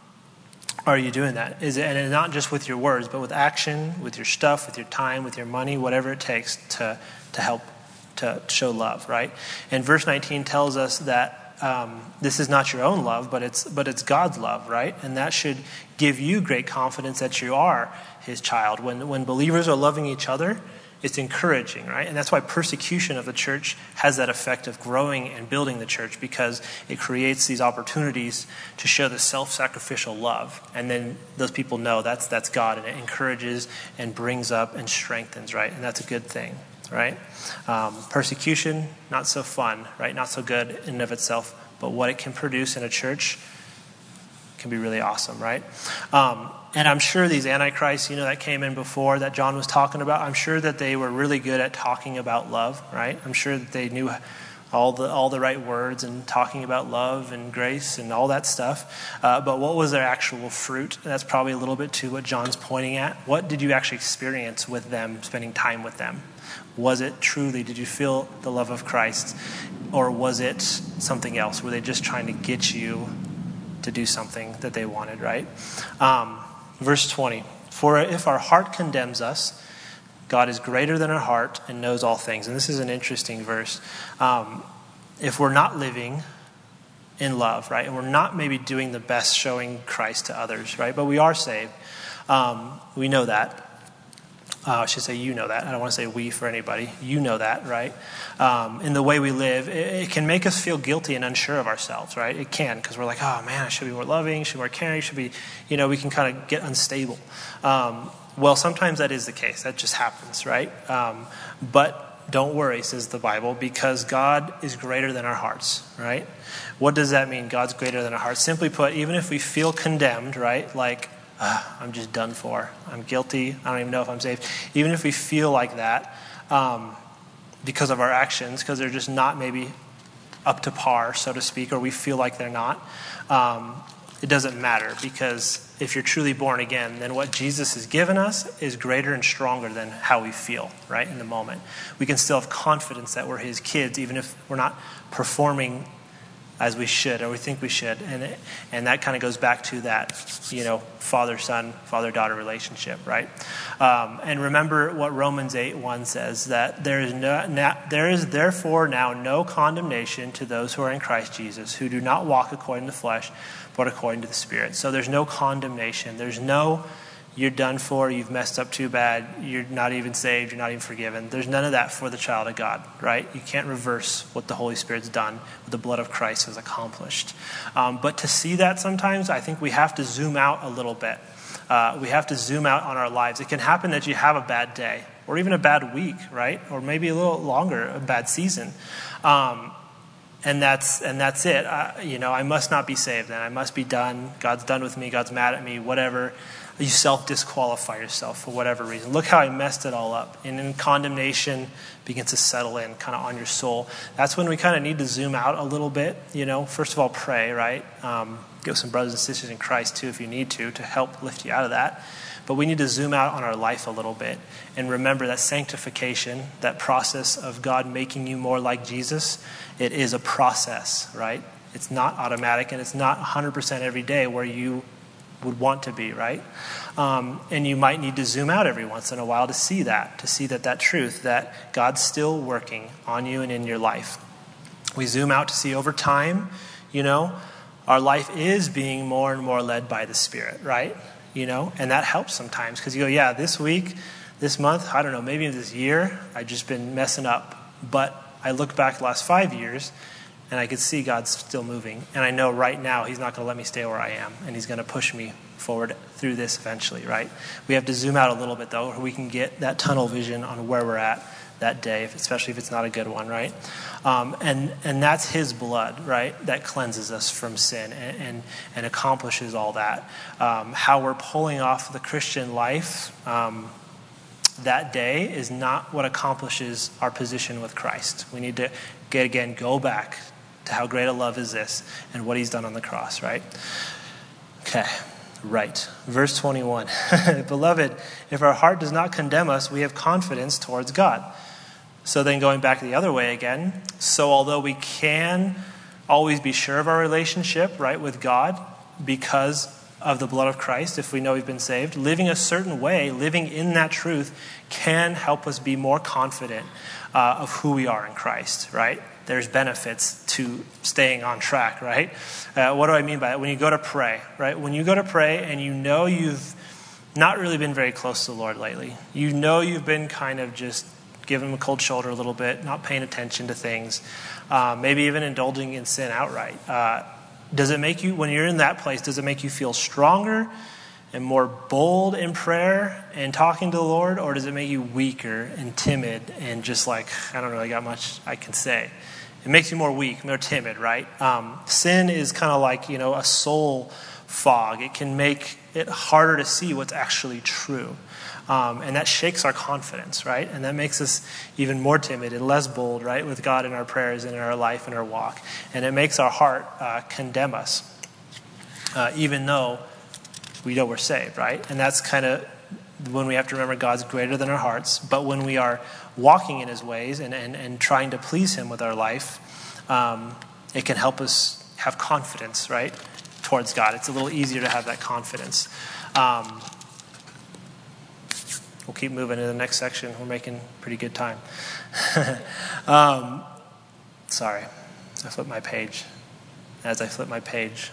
are you doing that? Is it, and it's not just with your words, but with action, with your stuff, with your time, with your money, whatever it takes to to help to show love, right? And verse nineteen tells us that um, this is not your own love, but it's but it's God's love, right? And that should give you great confidence that you are his child. When when believers are loving each other, it's encouraging, right? And that's why persecution of the church has that effect of growing and building the church, because it creates these opportunities to show the self-sacrificial love. And then those people know that's that's God, and it encourages and brings up and strengthens, right? And that's a good thing, right? Um, persecution, not so fun, right? Not so good in and of itself, but what it can produce in a church can be really awesome, right? Um, and I'm sure these antichrists, you know, that came in before that John was talking about, I'm sure that they were really good at talking about love, right? I'm sure that they knew all the all the right words and talking about love and grace and all that stuff. Uh, but what was their actual fruit? And that's probably a little bit to what John's pointing at. What did you actually experience with them, spending time with them? Was it truly, did you feel the love of Christ? Or was it something else? Were they just trying to get you to do something that they wanted, right? Um, verse twenty, for if our heart condemns us, God is greater than our heart and knows all things. And this is an interesting verse. Um, if we're not living in love, right, and we're not maybe doing the best showing Christ to others, right, but we are saved, um, we know that. Uh, I should say you know that. I don't want to say we for anybody. You know that, right? Um, in the way we live, it, it can make us feel guilty and unsure of ourselves, right? It can, because we're like, oh man, I should be more loving, should be more caring, should be, you know, we can kind of get unstable. Um, well, sometimes that is the case. That just happens, right? Um, but don't worry, says the Bible, because God is greater than our hearts, right? What does that mean, God's greater than our hearts? Simply put, even if we feel condemned, right, like, Uh, I'm just done for. I'm guilty. I don't even know if I'm saved. Even if we feel like that um, because of our actions, because they're just not maybe up to par, so to speak, or we feel like they're not, um, it doesn't matter, because if you're truly born again, then what Jesus has given us is greater and stronger than how we feel, right, in the moment. We can still have confidence that we're his kids, even if we're not performing as we should, or we think we should. And it, and that kind of goes back to that, you know, father-son, father-daughter relationship, right? Um, and remember what Romans eight one says, that there is no, na, there is therefore now no condemnation to those who are in Christ Jesus, who do not walk according to the flesh, but according to the Spirit. So there's no condemnation. There's no, you're done for, you've messed up too bad, you're not even saved, you're not even forgiven. There's none of that for the child of God, right? You can't reverse what the Holy Spirit's done, what the blood of Christ has accomplished. Um, but to see that sometimes, I think we have to zoom out a little bit. Uh, we have to zoom out on our lives. It can happen that you have a bad day, or even a bad week, right? Or maybe a little longer, a bad season. Um, And that's and that's it. Uh, you know, I must not be saved then. I must be done. God's done with me. God's mad at me, whatever. You self-disqualify yourself for whatever reason. Look how I messed it all up. And then condemnation begins to settle in kind of on your soul. That's when we kind of need to zoom out a little bit. You know, first of all, pray, right? Um, get some brothers and sisters in Christ too if you need to, to help lift you out of that. But we need to zoom out on our life a little bit and remember that sanctification, that process of God making you more like Jesus, it is a process, right? It's not automatic, and it's not one hundred percent every day where you would want to be, right? Um, and you might need to zoom out every once in a while to see that, to see that that truth, that God's still working on you and in your life. We zoom out to see over time, you know, our life is being more and more led by the Spirit, right? You know, and that helps sometimes, because you go, yeah, this week, this month, I don't know, maybe this year, I've just been messing up. But I look back the last five years, and I could see God's still moving. And I know right now he's not going to let me stay where I am, and he's going to push me forward through this eventually, right? We have to zoom out a little bit, though, where we can get that tunnel vision on where we're at that day, especially if it's not a good one, right? Um, and and that's his blood, right, that cleanses us from sin and and, and accomplishes all that. Um, how we're pulling off the Christian life um, that day is not what accomplishes our position with Christ. We need to, get, again, go back to how great a love is this and what he's done on the cross, right? Okay. Right. Verse twenty-one. Beloved, if our heart does not condemn us, we have confidence towards God. So then going back the other way again, so although we can always be sure of our relationship, right, with God because of the blood of Christ, if we know we've been saved, living a certain way, living in that truth can help us be more confident uh, of who we are in Christ, right? there's benefits to staying on track, right? Uh, what do I mean by that? When you go to pray, right? When you go to pray and you know you've not really been very close to the Lord lately, you know you've been kind of just giving him a cold shoulder a little bit, not paying attention to things, uh, maybe even indulging in sin outright. Uh, does it make you, when you're in that place, does it make you feel stronger and more bold in prayer and talking to the Lord, or does it make you weaker and timid and just like, I don't really got much I can say? It makes you more weak, more timid, right? Um, sin is kind of like, you know, a soul fog. It can make it harder to see what's actually true. Um, and that shakes our confidence, right? And that makes us even more timid and less bold, right, with God in our prayers and in our life and our walk. And it makes our heart uh, condemn us, uh, even though we know we're saved, right? And that's kind of when we have to remember God's greater than our hearts. But when we are walking in his ways and, and, and trying to please him with our life, um, it can help us have confidence, right, towards God. It's a little easier to have that confidence. Um, we'll keep moving to the next section. We're making pretty good time. um, sorry, I flipped my page. As I flip my page,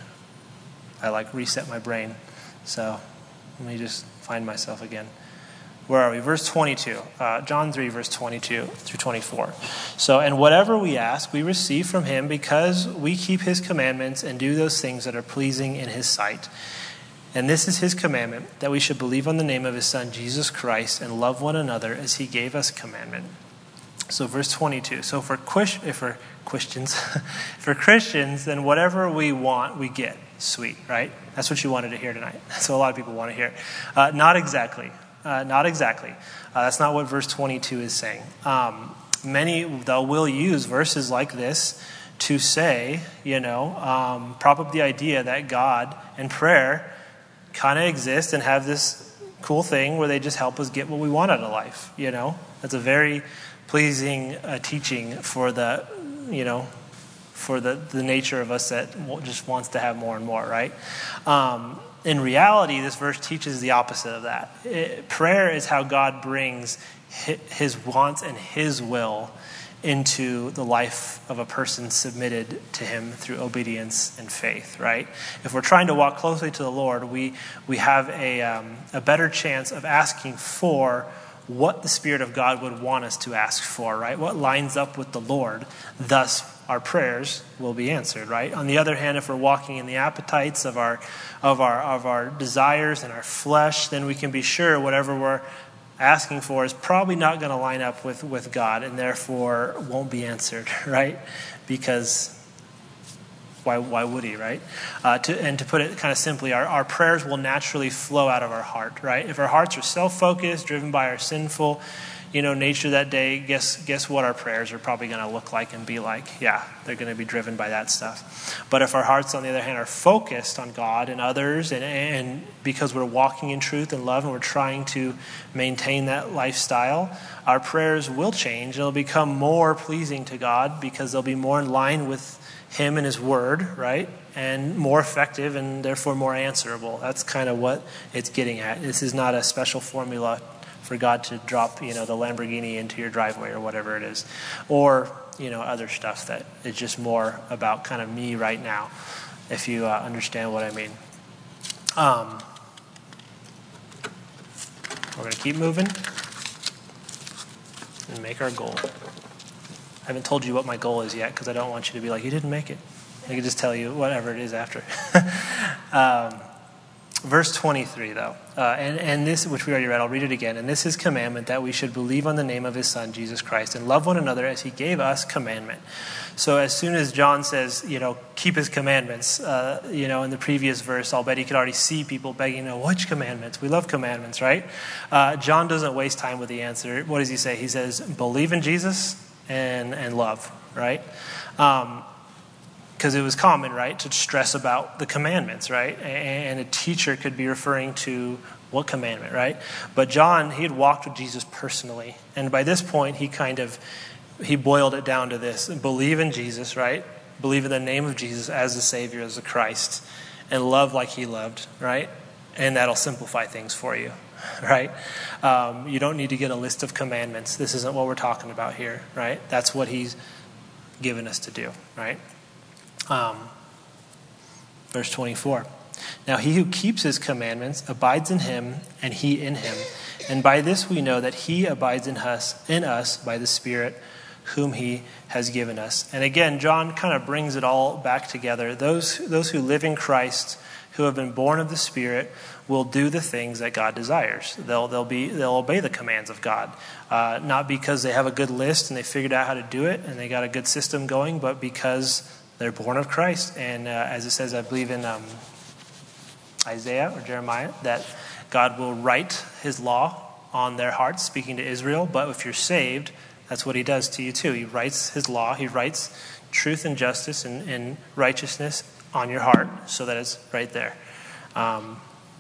I like reset my brain. So let me just find myself again. Where are we? Verse twenty-two. Uh, John three, verse twenty-two through twenty-four. So, and whatever we ask, we receive from him because we keep his commandments and do those things that are pleasing in his sight. And this is his commandment, that we should believe on the name of his Son, Jesus Christ, and love one another as he gave us commandment. So verse twenty-two. So for, if for Christians, for Christians, then whatever we want, we get. Sweet, right? That's what you wanted to hear tonight. That's what a lot of people want to hear. Uh, not exactly. Uh, not exactly. Uh, that's not what verse twenty-two is saying. Um, many, though, will use verses like this to say, you know, um, prop up the idea that God and prayer kind of exist and have this cool thing where they just help us get what we want out of life, you know? That's a very pleasing uh, teaching for the, you know, for the, the nature of us that just wants to have more and more, right? Um, in reality, this verse teaches the opposite of that. It, prayer is how God brings his wants and his will into the life of a person submitted to him through obedience and faith, right? If we're trying to walk closely to the Lord, we we have a um, a better chance of asking for what the Spirit of God would want us to ask for, right? What lines up with the Lord, thus our prayers will be answered, right? On the other hand, if we're walking in the appetites of our of our of our desires and our flesh, then we can be sure whatever we're asking for is probably not going to line up with, with God and therefore won't be answered, right? Because why why would he, right? Uh, to, and to put it kind of simply, our, our prayers will naturally flow out of our heart, right? If our hearts are self-focused, driven by our sinful, you know, nature that day, guess guess what our prayers are probably going to look like and be like? Yeah, they're going to be driven by that stuff. But if our hearts, on the other hand, are focused on God and others, and, and because we're walking in truth and love and we're trying to maintain that lifestyle, our prayers will change. They'll become more pleasing to God because they'll be more in line with him and his word, right? And more effective and therefore more answerable. That's kind of what it's getting at. This is not a special formula for God to drop, you know, the Lamborghini into your driveway or whatever it is. Or, you know, other stuff that is just more about kind of me right now, if you uh, understand what I mean. Um, we're going to keep moving and make our goal. I haven't told you what my goal is yet because I don't want you to be like, you didn't make it. I can just tell you whatever it is after. um, Verse twenty-three, though, uh, and, and this, which we already read, I'll read it again. And this is commandment, that we should believe on the name of his Son, Jesus Christ, and love one another as he gave us commandment. So as soon as John says, you know, keep his commandments, uh, you know, in the previous verse, I'll bet he could already see people begging, oh, which commandments? We love commandments, right? Uh, John doesn't waste time with the answer. What does he say? He says, believe in Jesus and, and love, right? Um Because it was common, right, to stress about the commandments, right? And a teacher could be referring to what commandment, right? But John, he had walked with Jesus personally. And by this point, he kind of, he boiled it down to this. Believe in Jesus, right? Believe in the name of Jesus as the Savior, as the Christ. And love like he loved, right? And that'll simplify things for you, right? Um, you don't need to get a list of commandments. This isn't what we're talking about here, right? That's what he's given us to do, right? Um, verse twenty-four. Now he who keeps his commandments abides in him, and he in him. And by this we know that he abides in us, in us by the Spirit whom he has given us. And again, John kind of brings it all back together. Those, those who live in Christ, who have been born of the Spirit, will do the things that God desires. They'll they'll be they'll obey the commands of God, uh, not because they have a good list and they figured out how to do it and they got a good system going, but because they're born of Christ. And uh, as it says, I believe in um, Isaiah or Jeremiah, that God will write his law on their hearts, speaking to Israel. But if you're saved, that's what he does to you too. He writes his law. He writes truth and justice and, and righteousness on your heart so that it's right there. Um,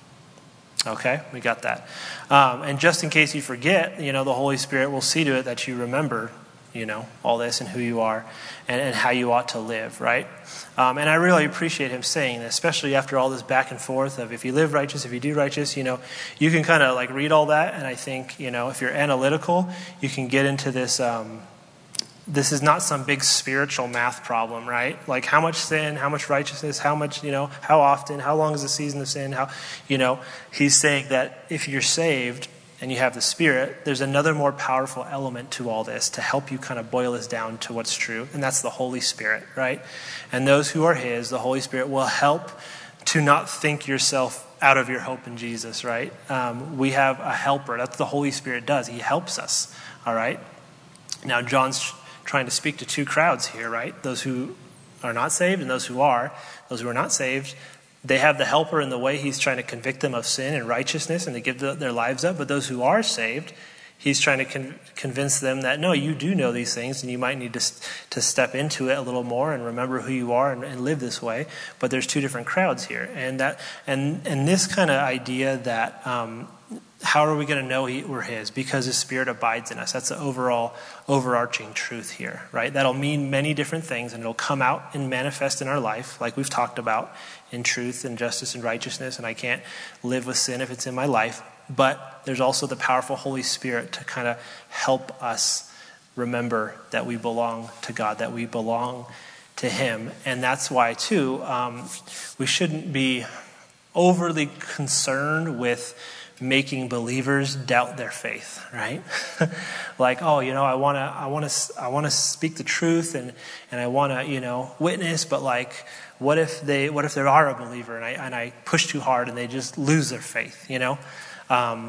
okay, we got that. Um, and just in case you forget, you know, the Holy Spirit will see to it that you remember, you know, all this and who you are and, and how you ought to live, right? Um, and I really appreciate him saying this, especially after all this back and forth of if you live righteous, if you do righteous, you know, you can kind of like read all that. And I think, you know, if you're analytical, you can get into this, um, this is not some big spiritual math problem, right? Like how much sin, how much righteousness, how much, you know, how often, how long is the season of sin? How, you know, he's saying that if you're saved and you have the Spirit, there's another more powerful element to all this to help you kind of boil this down to what's true. And that's the Holy Spirit, right? And those who are his, the Holy Spirit will help to not think yourself out of your hope in Jesus, right? Um, we have a helper. That's what the Holy Spirit does. He helps us, all right? Now, John's trying to speak to two crowds here, right? Those who are not saved and those who are. Those who are not saved, they have the helper in the way he's trying to convict them of sin and righteousness and to give the, their lives up. But those who are saved, he's trying to con- convince them that, no, you do know these things and you might need to, to step into it a little more and remember who you are and, and live this way. But there's two different crowds here. And that and, and this kind of idea that um, how are we going to know he, we're his? Because his Spirit abides in us. That's the overall overarching truth here, right? That'll mean many different things, and it'll come out and manifest in our life, like we've talked about, in truth and justice and righteousness. And I can't live with sin if it's in my life. But there's also the powerful Holy Spirit to kind of help us remember that we belong to God, that we belong to him. And that's why, too, um, we shouldn't be overly concerned with making believers doubt their faith, right? Like, oh, you know, I want to, I want to, I want to speak the truth, and and I want to, you know, witness. But like, what if they, what if they are a believer, and I and I push too hard, and they just lose their faith, you know? Um,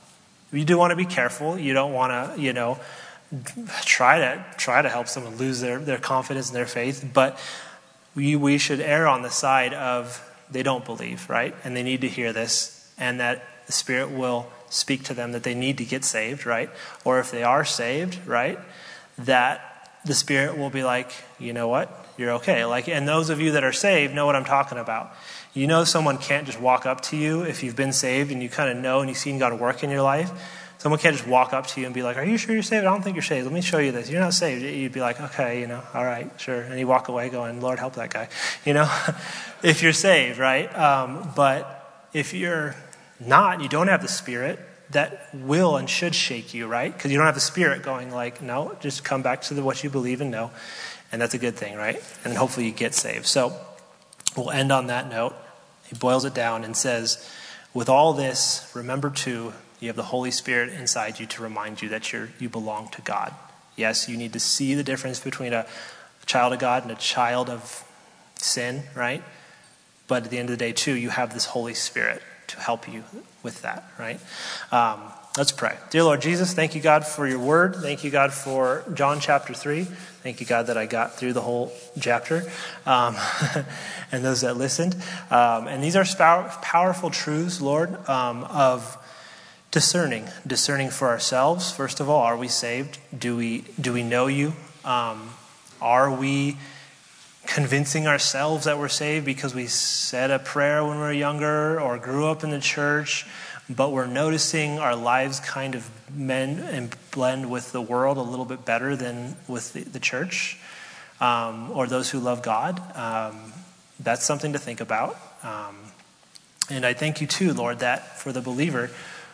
you do want to be careful. You don't want to, you know, try to try to help someone lose their their confidence in their faith. But we we should err on the side of they don't believe, right? And they need to hear this, and that the Spirit will speak to them that they need to get saved, right? Or if they are saved, right, that the Spirit will be like, you know what, you're okay. Like, and those of you that are saved know what I'm talking about. You know someone can't just walk up to you if you've been saved and you kind of know and you've seen God work in your life. Someone can't just walk up to you and be like, are you sure you're saved? I don't think you're saved. Let me show you this. You're not saved. You'd be like, okay, you know, all right, sure. And you walk away going, Lord, help that guy, you know, if you're saved, right? Um, but if you're not, you don't have the Spirit, that will and should shake you, right? Because you don't have the Spirit going like, no, just come back to the, what you believe and know. And that's a good thing, right? And then hopefully you get saved. So we'll end on that note. He boils it down and says, with all this, remember too, you have the Holy Spirit inside you to remind you that you're, you belong to God. Yes, you need to see the difference between a, a child of God and a child of sin, right? But at the end of the day, too, you have this Holy Spirit to help you with that, right? Um, let's pray. Dear Lord Jesus, thank you, God, for your word. Thank you, God, for John chapter three. Thank you, God, that I got through the whole chapter, um, and those that listened. Um, and these are sp- powerful truths, Lord, um, of discerning, discerning for ourselves. First of all, are we saved? Do we do we know you? Um, are we convincing ourselves that we're saved because we said a prayer when we were younger or grew up in the church, but we're noticing our lives kind of mend and blend with the world a little bit better than with the, the church, um, or those who love God? Um, that's something to think about. Um, and I thank you too, Lord, that for the believer,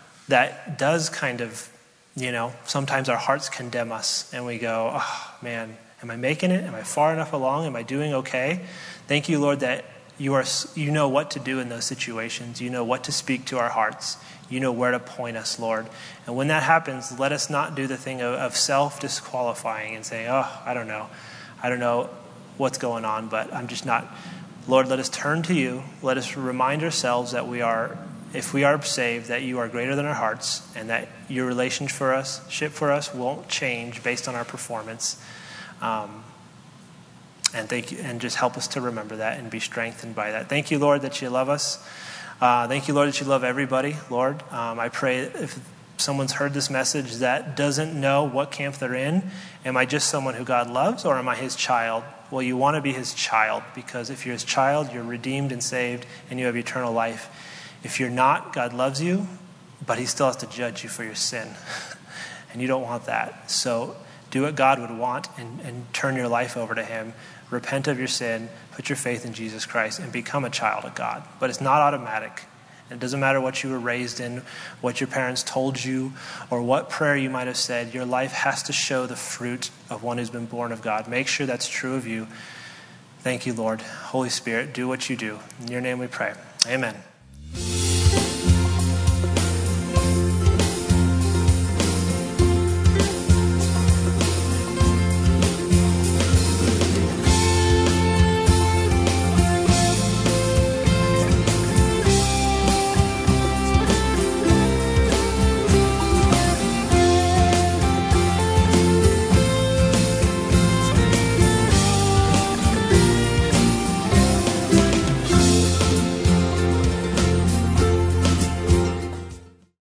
that does kind of, you know, sometimes our hearts condemn us and we go, oh man, Am I making it? Am I far enough along? Am I doing okay? Thank you, Lord, that you are you know what to do in those situations. You know what to speak to our hearts. You know where to point us, Lord. And when that happens, let us not do the thing of, of self-disqualifying and saying, oh, I don't know. I don't know what's going on, but I'm just not. Lord, let us turn to you. Let us remind ourselves that we are, if we are saved, that you are greater than our hearts, and that your relationship for us, ship for us won't change based on our performance. Um, and thank you, and just help us to remember that and be strengthened by that. Thank you, Lord, that you love us. Uh, thank you, Lord, that you love everybody, Lord. Um, I pray if someone's heard this message that doesn't know what camp they're in, am I just someone who God loves, or am I his child? Well, you want to be his child, because if you're his child, you're redeemed and saved, and you have eternal life. If you're not, God loves you, but he still has to judge you for your sin. And you don't want that. So do what God would want and, and turn your life over to him. Repent of your sin, put your faith in Jesus Christ, and become a child of God. But it's not automatic. It doesn't matter what you were raised in, what your parents told you, or what prayer you might have said. Your life has to show the fruit of one who's been born of God. Make sure that's true of you. Thank you, Lord. Holy Spirit, do what you do. In your name we pray. Amen.